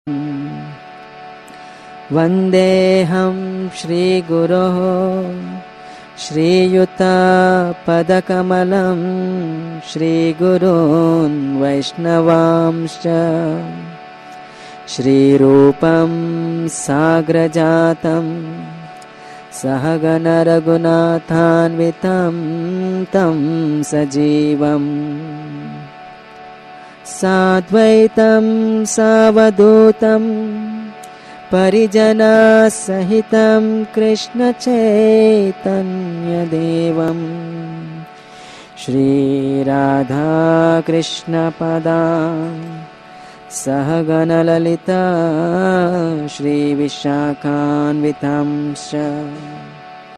वन्देऽहं श्रीगुरोः श्रीयुतापदकमलं श्रीगुरून् वैष्णवांश्च श्रीरूपं साग्रजातं सहगण रघुनाथान्वितं तं सजीवम् साद्वैतं सावधूतं परिजनसहितं कृष्णचैतन्यदेवं श्रीराधाकृष्णपदां सहगणललिता श्रीविशाखान्वितांश्च